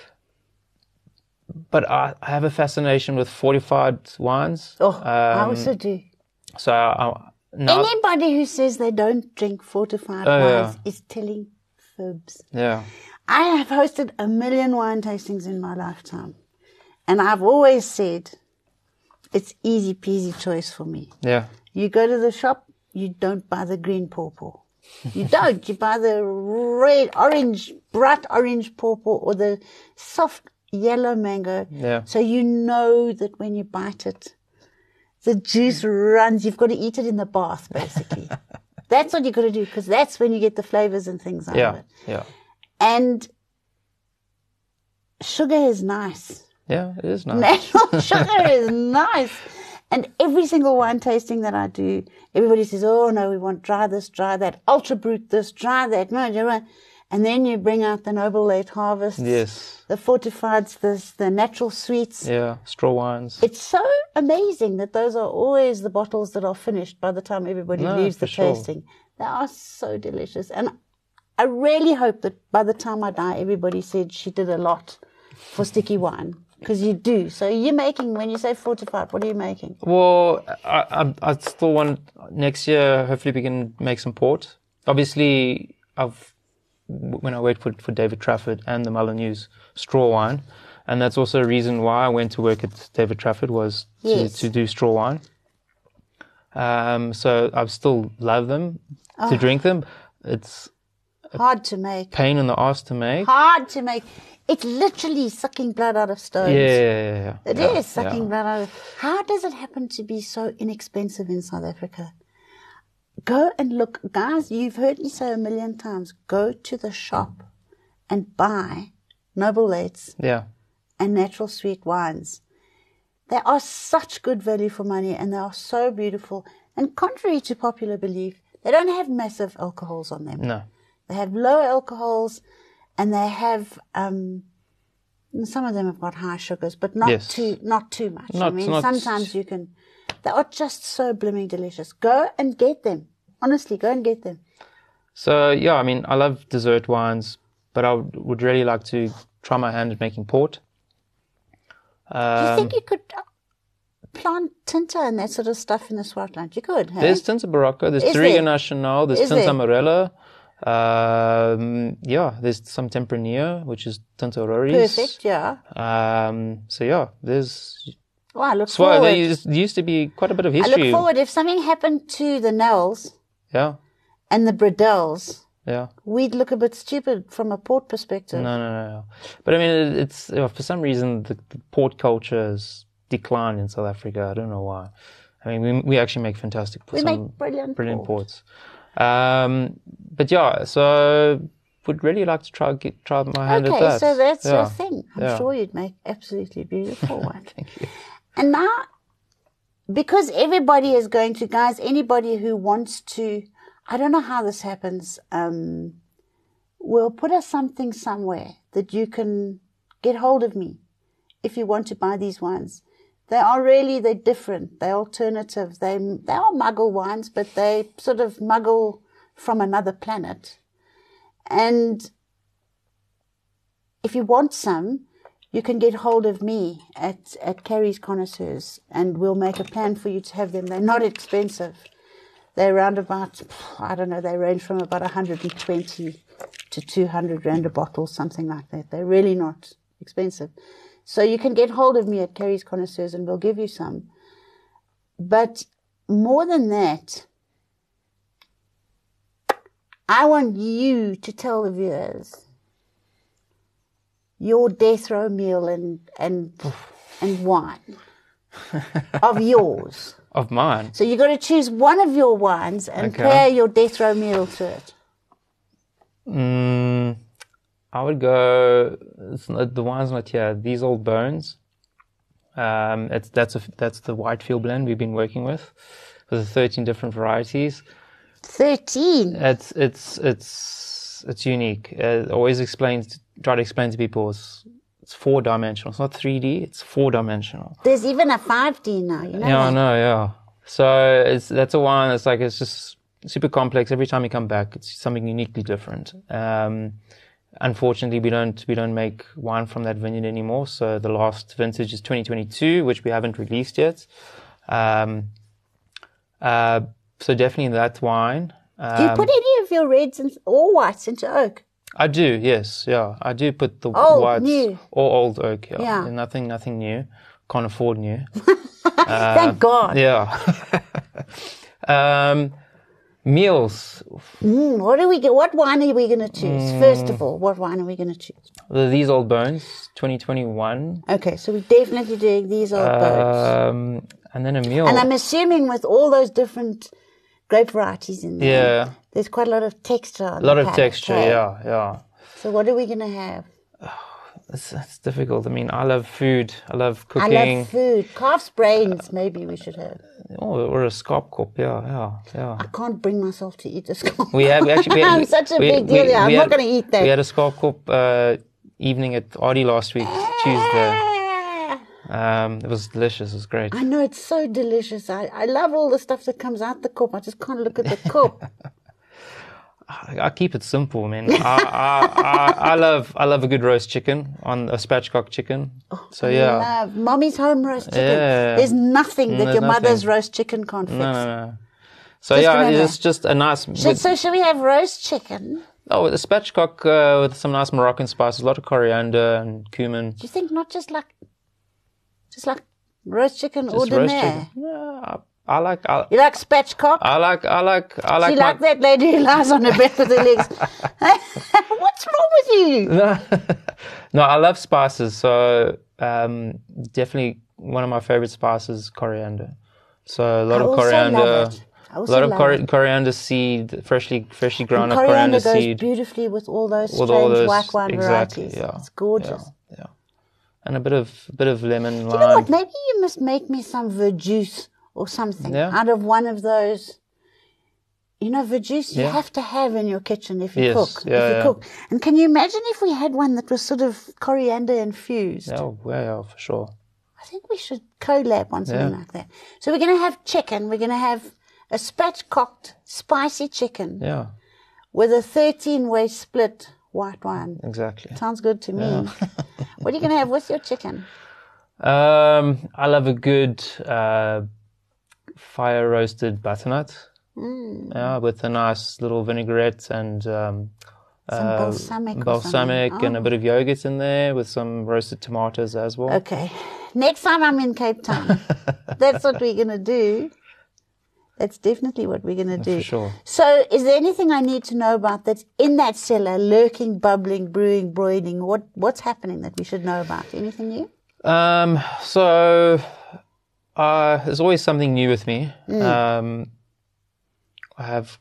But I have a fascination with fortified wines. I also do. So now, anybody who says they don't drink fortified wines is telling fibs. Yeah. I have hosted 1 million wine tastings in my lifetime. And I've always said it's easy peasy choice for me. Yeah. You go to the shop, you don't buy the green pawpaw. You don't. You buy the bright orange pawpaw or the soft yellow mango. Yeah. So you know that when you bite it, the juice runs. You've got to eat it in the bath, basically. That's what you've got to do, because that's when you get the flavors and things out of it. Yeah. And sugar is nice. Yeah, it is nice. Natural sugar is nice. And every single wine tasting that I do, everybody says, oh, no, we want dry this, dry that, ultra brut this, dry that. No. And then you bring out the Noble Late Harvests, Yes. the fortifieds, the natural sweets. Yeah, straw wines. It's so amazing that those are always the bottles that are finished by the time everybody leaves the tasting. They are so delicious. And I really hope that by the time I die, everybody said she did a lot for sticky wine. Because you do. So you're making, when you say fortified, what are you making? Well, I still want, next year, hopefully we can make some port. Obviously, when I worked for David Trafford and the Mullineux straw wine, and that's also a reason why I went to work at David Trafford, was to do straw wine. So I still love them, to drink them. It's hard to make. Pain in the arse to make. Hard to make. It's literally sucking blood out of stones. Yeah. It is sucking blood out of... How does it happen to be so inexpensive in South Africa? Go and look. Guys, you've heard me say 1 million times, go to the shop and buy Noble Lates and natural sweet wines. They are such good value for money, and they are so beautiful. And contrary to popular belief, they don't have massive alcohols on them. No. They have low alcohols, and they have some of them have got high sugars, but not too much. Sometimes you can. They are just so blooming delicious. Go and get them. Honestly, go and get them. So I love dessert wines, but I would really like to try my hand at making port. Do you think you could plant Tinta and that sort of stuff in the Swartland? You could. Hey? There's Tinta Barocco, there's Touriga Nacional, there's Tinta Morella. There's some Tempranillo, which is Tinta Roriz. Perfect, yeah. There's... Well, I look forward. There used to be quite a bit of history. I look forward. If something happened to the Nells and the Bradels, we'd look a bit stupid from a port perspective. No. But it's for some reason the port culture has declined in South Africa. I don't know why. We actually make fantastic ports. We make brilliant ports. So would really like to try my hand at that. Okay, so that's your thing. I'm sure you'd make absolutely beautiful one. Thank you. And now, because everybody is going to, guys, anybody who wants to, I don't know how this happens, we'll put us something somewhere that you can get hold of me if you want to buy these wines. They're different. They're alternative. They are muggle wines, but they sort of muggle from another planet. And if you want some, you can get hold of me at Carrie's Connoisseurs, and we'll make a plan for you to have them. They're not expensive. They're around about, I don't know, they range from about 120 to 200 rand a bottle, something like that. They're really not expensive. So you can get hold of me at Carrie's Connoisseurs and we'll give you some. But more than that, I want you to tell the viewers your death row meal and wine of yours. Of mine? So you've got to choose one of your wines and pair your death row meal to it. I would go, the wine's not here, These Old Bones. That's the Whitefield blend we've been working with 13 different varieties. 13? It's unique. Always try to explain to people it's 4-dimensional. It's not 3D, it's 4-dimensional. There's even a 5D now, you know Yeah, that? I know, yeah. So that's a wine that's like, it's just super complex. Every time you come back, it's something uniquely different. Unfortunately, we don't make wine from that vineyard anymore. So the last vintage is 2022, which we haven't released yet. So definitely that wine. Do you put any of your reds or whites into oak? I do, yes, yeah. I do put the Old, whites new. or old oak. Yeah. Nothing new. Can't afford new. Thank God. Yeah. Meals. What wine are we going to choose? First of all, what wine are we going to choose? These Old Bones, 2021. Okay, so we're definitely doing These Old Bones. And then a meal. And I'm assuming with all those different grape varieties in there, there's quite a lot of texture on a lot the of palate, texture, okay? yeah. So what are we going to have? It's difficult. I mean, I love food. I love I cooking. love food. Calf's brains, maybe we should have. Or a skarpkop, yeah. I can't bring myself to eat a skarp. We actually. I'm such a big deal. I'm not going to eat that. We had a skarpkop evening at Audi last week, Tuesday. It was delicious. It was great. I know, it's so delicious. I love all the stuff that comes out the cup. I just can't look at the cup. I keep it simple, man. I love a good roast chicken on a spatchcock chicken. So I love Mommy's home roast chicken. Yeah. There's nothing that There's your mother's nothing. roast chicken can't fix. No. So Just remember. it's just a nice. So should we have roast chicken? With a spatchcock with some nice Moroccan spices, a lot of coriander and cumin. Do you think not just like roast chicken Just roast ordinaire? chicken. Yeah, I like. You like spatchcock? I like. You like that lady who lies on her bed with her legs? What's wrong with you? No, I love spices. So definitely one of my favorite spices is coriander. So a lot of coriander. A lot of coriander seed, freshly ground up coriander goes seed. beautifully with all those strange white wine varieties. Yeah, it's gorgeous. Yeah. And a bit of lemon, lime. Do you know what? Maybe you must make me some verjuice or something out of one of those. You know, verjuice you have to have in your kitchen if you cook. Cook. And can you imagine if we had one that was sort of coriander infused? Yeah, for sure. I think we should collab on something like that. So we're going to have chicken. We're going to have a spatchcocked, spicy chicken with a 13-way split white wine. Exactly. Sounds good to me. What are you going to have with your chicken? I love a good fire-roasted butternut. With a nice little vinaigrette and some balsamic and a bit of yogurt in there with some roasted tomatoes as well. Okay. Next time I'm in Cape Town, that's what we're going to do. That's definitely what we're going to do. For sure. So is there anything I need to know about that's in that cellar, lurking, bubbling, brewing, broiling? What's happening that we should know about? Anything new? So there's always something new with me. I have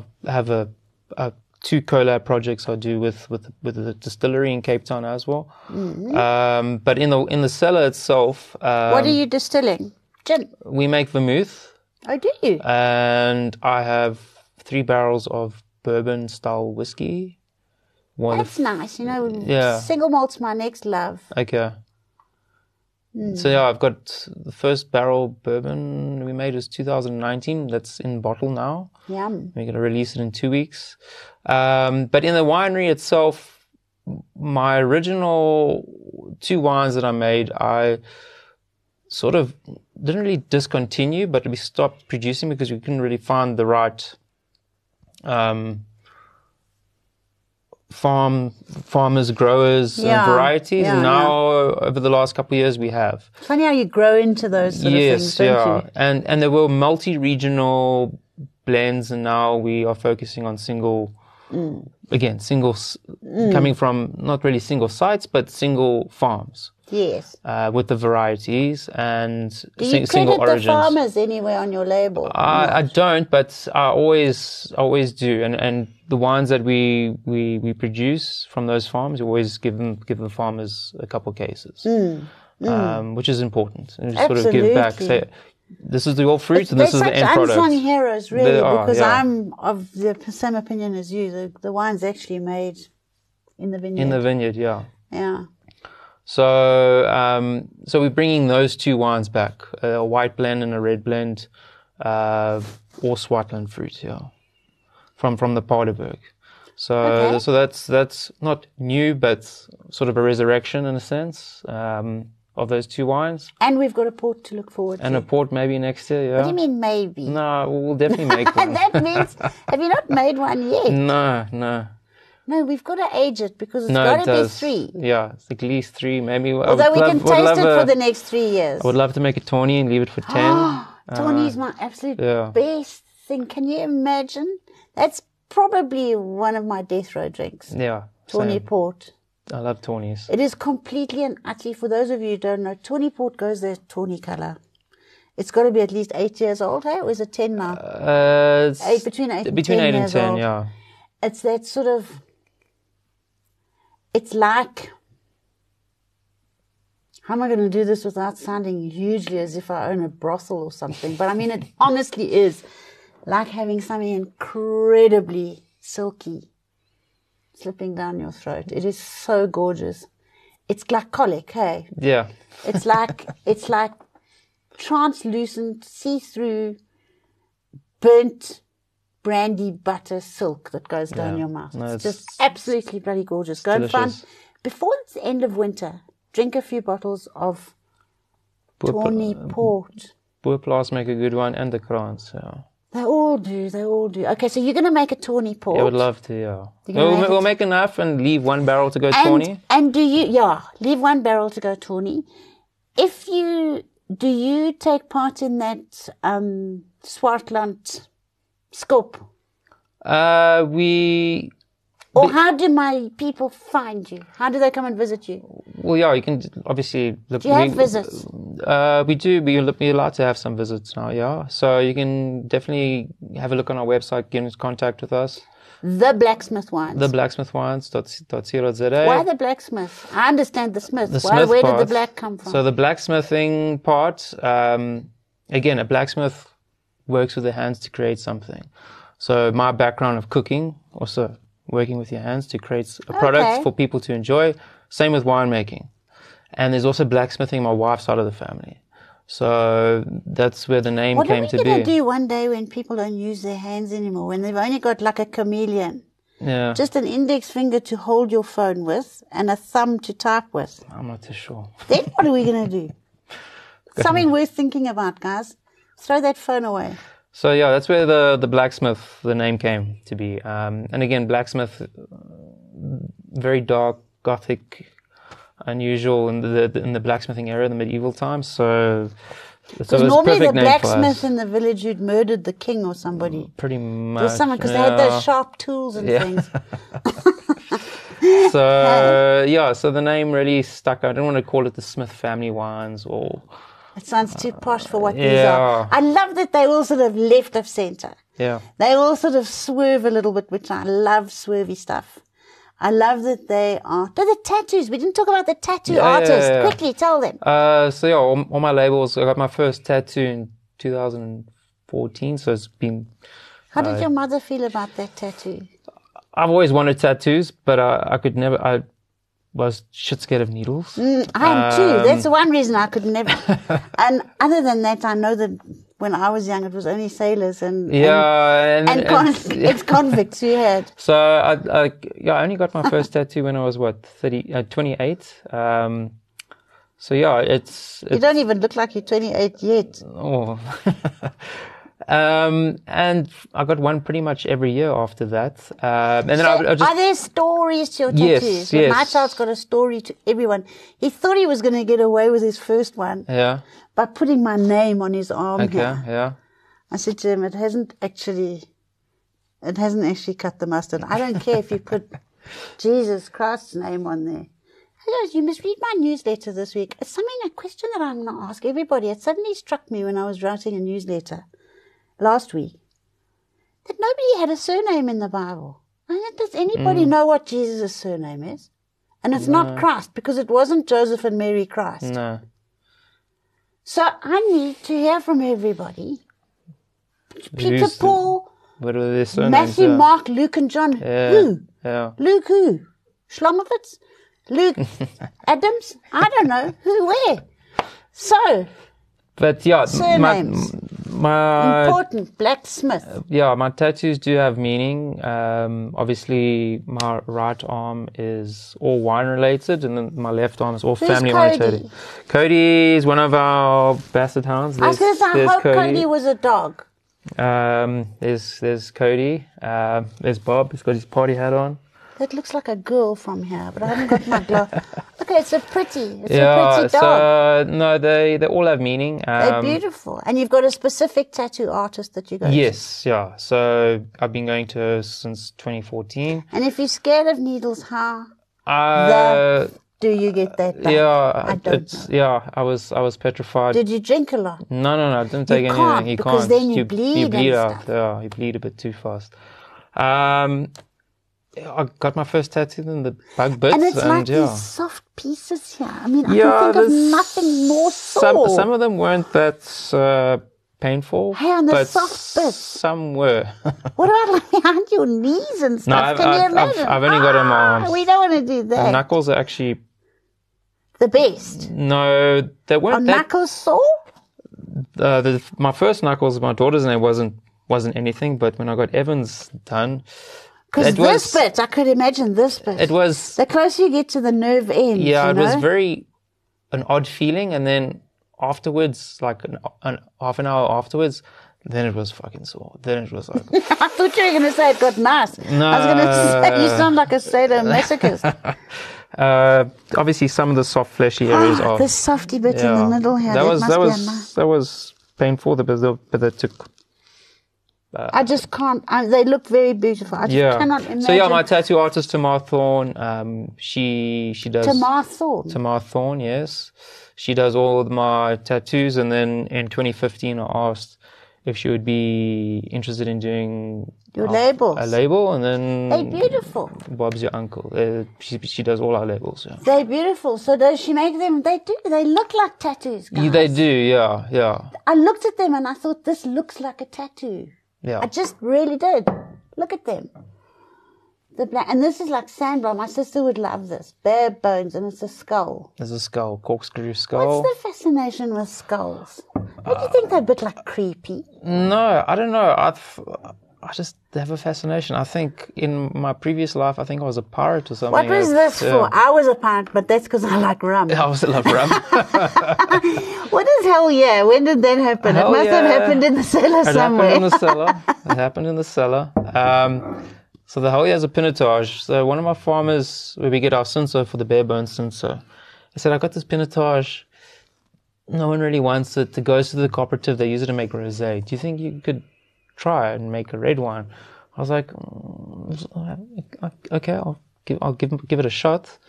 two collab projects I do with the distillery in Cape Town as well. But in the cellar itself, what are you distilling? Gin. We make vermouth. Oh, do you? And I have 3 barrels of bourbon style whiskey. That's nice. You know, single malt's my next love. Okay. So I've got the first barrel bourbon we made is 2019. That's in bottle now. Yum. We're going to release it in 2 weeks. But in the winery itself, my original 2 wines that I made, I sort of didn't really discontinue, but we stopped producing because we couldn't really find the right farmers, growers, varieties. And now, over the last couple of years, we have. Funny how you grow into those sort of things, don't you? And there were multi-regional blends, and now we are focusing on single, coming from not really single sites, but single farms. Yes. With the varieties and do you single origins. The farmers anywhere on your label? I don't, but I always do. And the wines that we produce from those farms, we always give the farmers a couple cases, which is important. And just sort of give back. Say, this is the all fruit, and this is the end product. They're such unsung heroes, really, because I'm of the same opinion as you. The wine's actually made in the vineyard. In the vineyard, yeah. Yeah. So we're bringing those 2 wines back, a white blend and a red blend, all Swartland fruit, from the Paardeberg. So that's not new, but sort of a resurrection in a sense, of those 2 wines. And we've got a port to look forward to. And a port maybe next year, What do you mean maybe? No, we'll definitely make one. That means, have you not made one yet? No. No, we've got to age it because it's got to be 3. Yeah, it's at least 3, maybe. Although we can taste it for the next 3 years. I would love to make a tawny and leave it for 10. Tawny's my absolute best thing. Can you imagine? That's probably one of my death row drinks. Yeah. Tawny port. I love tawnies. It is completely and utterly, for those of you who don't know, tawny port goes there tawny color. It's got to be at least 8 years old, hey? Or is it 10 now? Between 8 and 10 years old. Yeah. It's that sort of, it's like, how am I going to do this without sounding hugely as if I own a brothel or something? But I mean, it honestly is like having something incredibly silky slipping down your throat. It is so gorgeous. It's glycolic, hey? Yeah. It's like translucent, see-through, burnt brandy butter silk that goes down your mouth. No, it's just absolutely bloody gorgeous. Go and find, before it's the end of winter, drink a few bottles of tawny port. Boerplaas make a good one, and the Krans, yeah. They all do. Okay, so you're going to make a tawny port. Yeah, I would love to, yeah. We'll make enough and leave 1 barrel to go tawny. And leave 1 barrel to go tawny. Do you take part in that Swartland scope? Or how do my people find you? How do they come and visit you? Well, yeah, you can obviously look. Do you have visits? We do. We're allowed to have some visits now, yeah. So you can definitely have a look on our website, get in contact with us. The Blacksmith Wines. TheBlacksmithWines.co.za. Why the blacksmith? I understand the smith. Where did the black come from? So the blacksmithing part, again, a blacksmith works with their hands to create something. So my background of cooking, also working with your hands to create a product for people to enjoy. Same with winemaking. And there's also blacksmithing, my wife's side of the family. So that's where the name came to be. What are we going to do one day when people don't use their hands anymore, when they've only got like a chameleon? Yeah. Just an index finger to hold your phone with and a thumb to type with. I'm not too sure. Then what are we going to do? Something worth thinking about, guys. Throw that phone away. So yeah, that's where the blacksmith, the name came to be. And again, blacksmith, very dark, gothic, unusual in the blacksmithing era, the medieval times. So it was normally perfect the name for blacksmith us. in the village who'd murdered the king or somebody. Pretty much. There's someone, because they had those sharp tools and things. So the name really stuck. I don't want to call it the Smith family wines or... It sounds too posh for what these are. I love that they all sort of left of center. Yeah. They all sort of swerve a little bit, which I love swervy stuff. I love that they are... the tattoos. We didn't talk about the tattoo artist. Yeah. Quickly, tell them. On my labels, I got my first tattoo in 2014, so it's been... How did your mother feel about that tattoo? I've always wanted tattoos, but I could never... I was shit scared of needles. I am too. That's the one reason I could never... And other than that, I know that when I was young, it was only sailors and ex-convicts you had. So I only got my first tattoo when I was 28. So yeah, it's you don't even look like you're 28 yet. Oh. And I got one pretty much every year after that. And then I just, are there stories to your tattoos? Yes. My child's got a story to everyone. He thought he was going to get away with his first one. Yeah. By putting my name on his arm here. Yeah. I said to him, it hasn't actually cut the mustard. I don't care if you put Jesus Christ's name on there. He goes, you must read my newsletter this week. It's a question that I'm going to ask everybody. It suddenly struck me when I was writing a newsletter last week that nobody had a surname in the Bible. Does anybody know what Jesus' surname is? And it's not Christ, because it wasn't Joseph and Mary Christ. No. So I need to hear from everybody. Peter, Paul, what are their surnames? Matthew, Mark, Luke, and John. Who? Yeah. Luke who? Schlomovitz? Luke Adams? I don't know. Who, where? So. But yeah, surnames. My important. Blacksmith. Yeah, my tattoos do have meaning. Obviously, my right arm is all wine related, and then my left arm is all family oriented. Cody is one of our Basset hounds. I hope Cody was a dog. There's Cody. There's Bob. He's got his party hat on. That looks like a girl from here, but I haven't got my glove. Okay, it's a pretty dog. So, no, they all have meaning. They're beautiful. And you've got a specific tattoo artist that you go to? Yes, yeah. So I've been going to her since 2014. And if you're scared of needles, how do you get that done? Yeah, I don't know. Yeah, I was petrified. Did you drink a lot? No, I didn't take anything. You because can't. Then you bleed out. Yeah, you bleed a bit too fast. I got my first tattoo in the bug bits. And it's like these soft pieces here. I mean, I can think of nothing more sore. Some of them weren't that painful. Hey, on the soft bits. Some were. What about like behind your knees and stuff? Can you imagine? I've only got them on. We don't want to do that. The knuckles are actually the best. No, they weren't. Knuckles sore? My first knuckles, my daughter's name wasn't anything, but when I got Evan's done. Because this bit, I could imagine this bit. It was... The closer you get to the nerve end, yeah, it was an odd feeling. And then afterwards, like half an hour afterwards, then it was fucking sore. Then it was like... I thought you were going to say it got nice. No. I was going to say, you sound like a sadomasochist. Obviously, some of the soft fleshy areas are... the softy bit in the middle here. That was painful, but that took... I just can't. They look very beautiful. I just cannot imagine. So my tattoo artist Tamar Thorne, she does Tamar Thorne. Tamar Thorne, yes, she does all of my tattoos. And then in 2015, I asked if she would be interested in doing your labels. A label, and then they're beautiful. Bob's your uncle. She does all our labels. Yeah. They're beautiful. So does she make them? They do. They look like tattoos, guys. They do. Yeah. I looked at them and I thought this looks like a tattoo. Yeah. I just really did. Look at them. The black, and this is like sandbar. My sister would love this. Bare bones, and it's a skull. There's a skull, corkscrew skull. What's the fascination with skulls? Don't you think they're a bit like creepy? No, I don't know. I just have a fascination. I think in my previous life, I think I was a pirate or something. What was this for? I was a pirate, but that's because I like rum. I also love rum. What is Hell Yeah? When did that happen? It must have happened in the cellar somewhere. It happened in the cellar. So the Hell Yeah is a pinotage. So one of my farmers, where we get our cinso for the bare bones cinso, he said, I got this pinotage. No one really wants it. It goes to the cooperative. They use it to make rosé. Do you think you could try and make a red wine? I was like, okay, I'll give it a shot.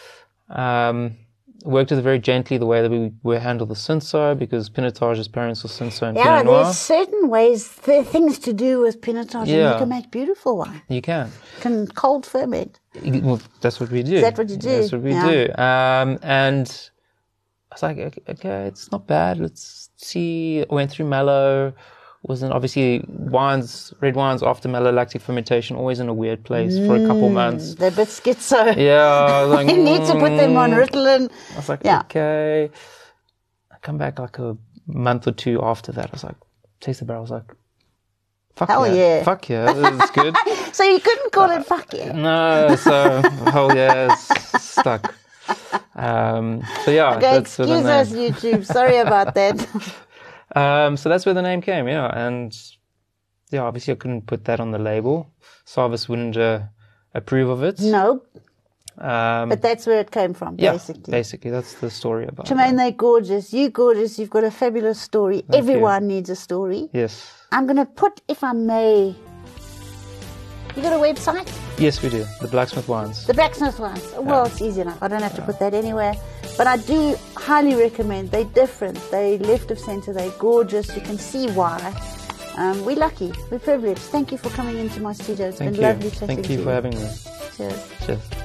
Worked with it very gently, the way that we handle the cinso, because pinotage's parents are cinso and Pinot Noir. There's certain ways, things to do with pinotage, and you can make beautiful wine. You can. Cold ferment. Well, that's what we do. Is that what you do? That's what we do. And I was like, okay, it's not bad. Let's see. I went through mallow. Wasn't obviously red wines after malolactic fermentation, always in a weird place for a couple months. They're a bit schizo. Yeah, I was like, you need to put them on Ritalin. I was like, okay. I come back like a month or two after that. I was like, tasted the barrel. I was like, fuck Hell yeah. Fuck yeah, it's good. So you couldn't call it fuck yeah. No, so hell yeah, it's stuck. So yeah, Okay, that's where the excuse us, YouTube. Sorry about that. So that's where the name came, yeah. And yeah, obviously I couldn't put that on the label. Sarvis wouldn't approve of it. No. But that's where it came from, basically. Basically, that's the story about Tremaine, they're gorgeous. You're gorgeous. You've got a fabulous story. Everyone needs a story. Yes. I'm going to put, if I may, you got a website? Yes, we do. The Blacksmith Wines. The Blacksmith Wines. Well, it's easy enough. I don't have to put that anywhere. But I do highly recommend. They're different. They're left of center. They're gorgeous. You can see why. We're lucky. We're privileged. Thank you for coming into my studio. It's been lovely chatting to you. Thank you for having me. Cheers. Cheers.